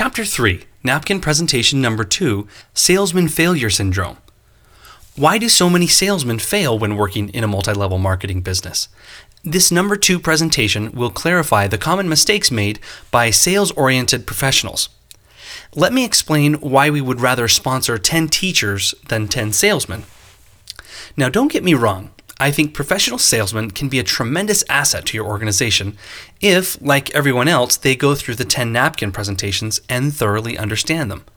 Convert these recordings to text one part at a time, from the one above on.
Chapter 3, Napkin Presentation Number 2, Salesman Failure Syndrome. Why do so many salesmen fail when working in a multi-level marketing business? This number 2 presentation will clarify the common mistakes made by sales-oriented professionals. Let me explain why we would rather sponsor 10 teachers than 10 salesmen. Now, don't get me wrong. I think professional salesmen can be a tremendous asset to your organization if, like everyone else, they go through the 10 napkin presentations and thoroughly understand them.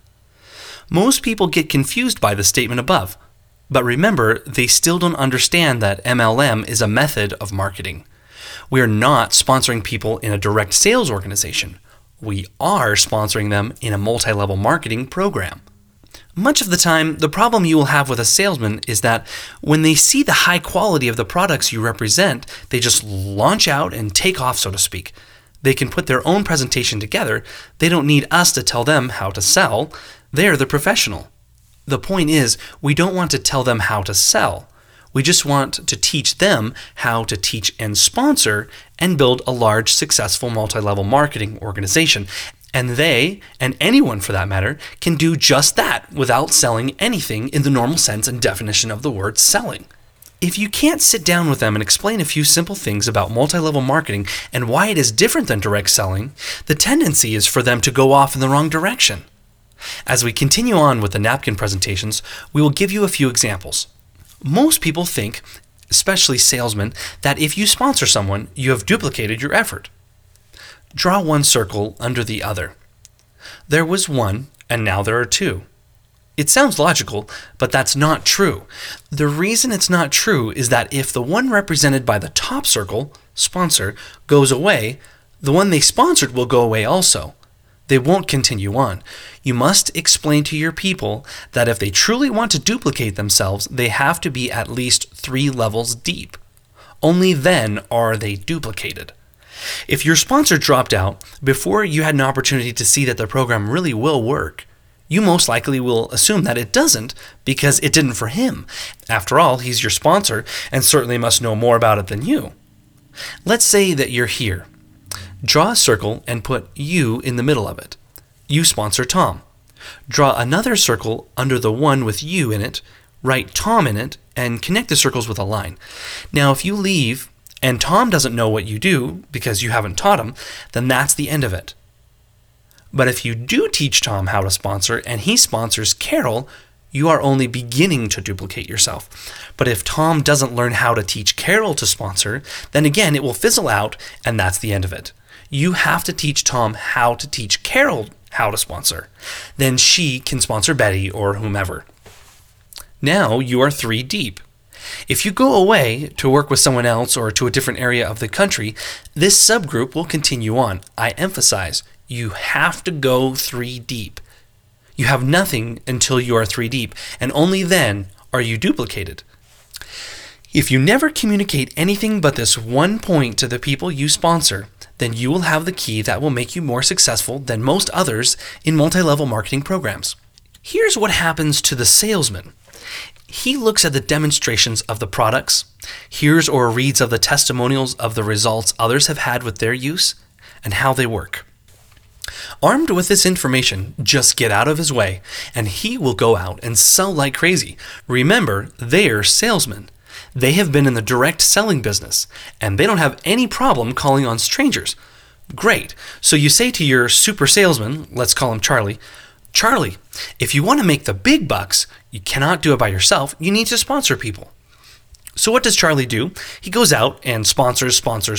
Most people get confused by the statement above, but remember, they still don't understand that MLM is a method of marketing. We are not sponsoring people in a direct sales organization. We are sponsoring them in a multi-level marketing program. Much of the time, the problem you will have with a salesman is that when they see the high quality of the products you represent, they just launch out and take off, so to speak. They can put their own presentation together. They don't need us to tell them how to sell. They're the professional. The point is, we don't want to tell them how to sell. We just want to teach them how to teach and sponsor and build a large, successful multi-level marketing organization. And they, and anyone for that matter, can do just that without selling anything in the normal sense and definition of the word selling. If you can't sit down with them and explain a few simple things about multi-level marketing and why it is different than direct selling, the tendency is for them to go off in the wrong direction. As we continue on with the napkin presentations, we will give you a few examples. Most people think, especially salesmen, that if you sponsor someone, you have duplicated your effort. Draw one circle under the other. There was one, and now there are two. It sounds logical, but that's not true. The reason it's not true is that if the one represented by the top circle, sponsor, goes away, the one they sponsored will go away also. They won't continue on. You must explain to your people that if they truly want to duplicate themselves, they have to be at least 3 levels deep. Only then are they duplicated. If your sponsor dropped out before you had an opportunity to see that the program really will work, you most likely will assume that it doesn't because it didn't for him. After all, he's your sponsor and certainly must know more about it than you. Let's say that you're here. Draw a circle and put you in the middle of it. You sponsor Tom. Draw another circle under the one with you in it, write Tom in it, and connect the circles with a line. Now, if you leave and Tom doesn't know what you do because you haven't taught him, then that's the end of it. But if you do teach Tom how to sponsor and he sponsors Carol, you are only beginning to duplicate yourself. But if Tom doesn't learn how to teach Carol to sponsor, then again it will fizzle out and that's the end of it. You have to teach Tom how to teach Carol how to sponsor. Then she can sponsor Betty or whomever. Now you are 3 deep. If you go away to work with someone else or to a different area of the country, this subgroup will continue on. I emphasize, you have to go 3 deep. You have nothing until you are 3 deep, and only then are you duplicated. If you never communicate anything but this one point to the people you sponsor, then you will have the key that will make you more successful than most others in multi-level marketing programs. Here's what happens to the salesman. He looks at the demonstrations of the products, hears or reads of the testimonials of the results others have had with their use, and how they work. Armed with this information, just get out of his way, and he will go out and sell like crazy. Remember, they're salesmen. They have been in the direct selling business, and they don't have any problem calling on strangers. Great. So you say to your super salesman, let's call him Charlie, Charlie, if you want to make the big bucks, you cannot do it by yourself. You need to sponsor people. So what does Charlie do? He goes out and sponsors.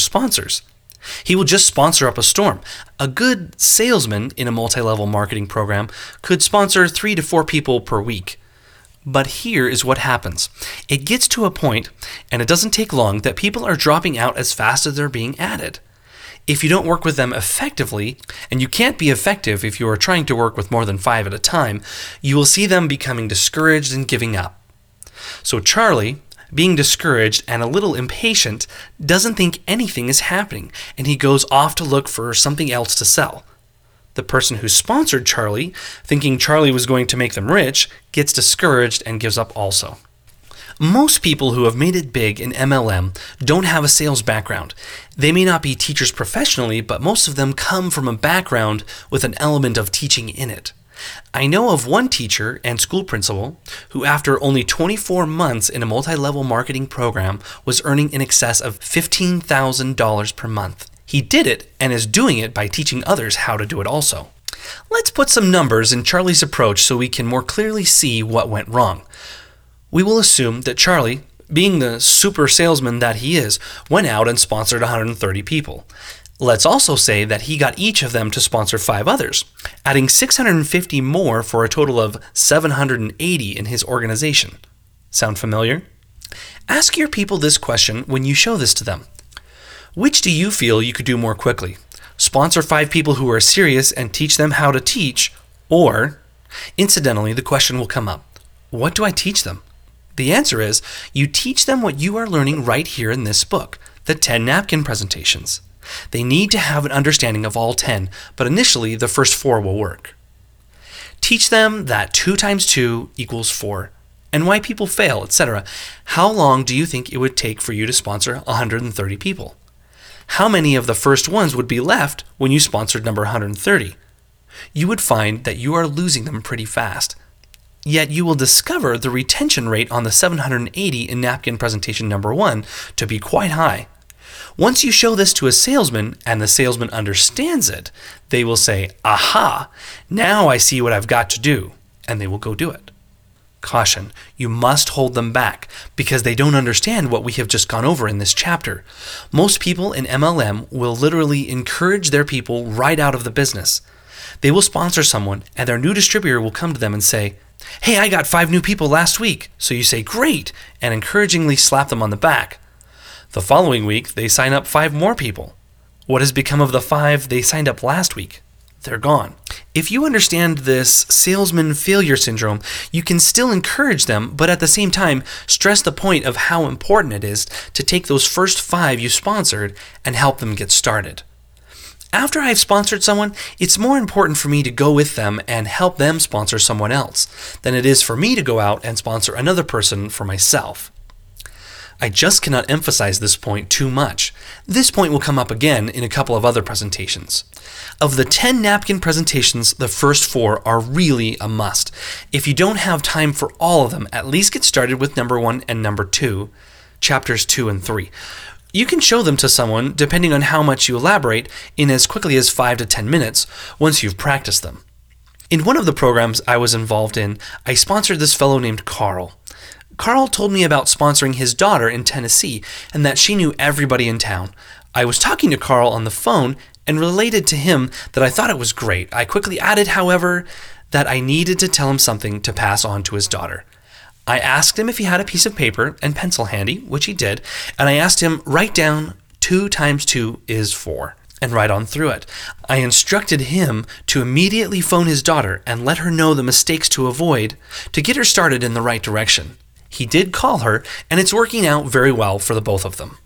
He will just sponsor up a storm. A good salesman in a multi-level marketing program could sponsor 3 to 4 people per week. But here is what happens. It gets to a point, and it doesn't take long, that people are dropping out as fast as they're being added. If you don't work with them effectively, and you can't be effective if you are trying to work with more than 5 at a time, you will see them becoming discouraged and giving up. So Charlie, being discouraged and a little impatient, doesn't think anything is happening, and he goes off to look for something else to sell. The person who sponsored Charlie, thinking Charlie was going to make them rich, gets discouraged and gives up also. Most people who have made it big in MLM don't have a sales background. They may not be teachers professionally, but most of them come from a background with an element of teaching in it. I know of one teacher and school principal who, after only 24 months in a multi-level marketing program, was earning in excess of $15,000 per month. He did it and is doing it by teaching others how to do it also. Let's put some numbers in Charlie's approach so we can more clearly see what went wrong. We will assume that Charlie, being the super salesman that he is, went out and sponsored 130 people. Let's also say that he got each of them to sponsor 5 others, adding 650 more for a total of 780 in his organization. Sound familiar? Ask your people this question when you show this to them. Which do you feel you could do more quickly? Sponsor 5 people who are serious and teach them how to teach, or, incidentally, the question will come up, what do I teach them? The answer is, you teach them what you are learning right here in this book, the 10 napkin presentations. They need to have an understanding of all 10, but initially the first 4 will work. Teach them that 2 times 2 equals 4, and why people fail, etc. How long do you think it would take for you to sponsor 130 people? How many of the first ones would be left when you sponsored number 130? You would find that you are losing them pretty fast. Yet you will discover the retention rate on the 780 in napkin presentation number 1 to be quite high. Once you show this to a salesman and the salesman understands it, they will say, aha, now I see what I've got to do, and they will go do it. Caution, you must hold them back because they don't understand what we have just gone over in this chapter. Most people in MLM will literally encourage their people right out of the business. They will sponsor someone and their new distributor will come to them and say, hey, I got 5 new people last week. So you say, great, and encouragingly slap them on the back. The following week, they sign up 5 more people. What has become of the 5 they signed up last week? They're gone. If you understand this salesman failure syndrome, you can still encourage them, but at the same time, stress the point of how important it is to take those first 5 you sponsored and help them get started. After I've sponsored someone, it's more important for me to go with them and help them sponsor someone else than it is for me to go out and sponsor another person for myself. I just cannot emphasize this point too much. This point will come up again in a couple of other presentations. Of the 10 napkin presentations, the first 4 are really a must. If you don't have time for all of them, at least get started with number 1 and number 2, chapters 2 and 3. You can show them to someone, depending on how much you elaborate, in as quickly as 5 to 10 minutes once you've practiced them. In one of the programs I was involved in, I sponsored this fellow named Carl. Carl told me about sponsoring his daughter in Tennessee and that she knew everybody in town. I was talking to Carl on the phone and related to him that I thought it was great. I quickly added, however, that I needed to tell him something to pass on to his daughter. I asked him if he had a piece of paper and pencil handy, which he did, and I asked him, write down 2 times 2 is 4, and write on through it. I instructed him to immediately phone his daughter and let her know the mistakes to avoid to get her started in the right direction. He did call her, and it's working out very well for the both of them.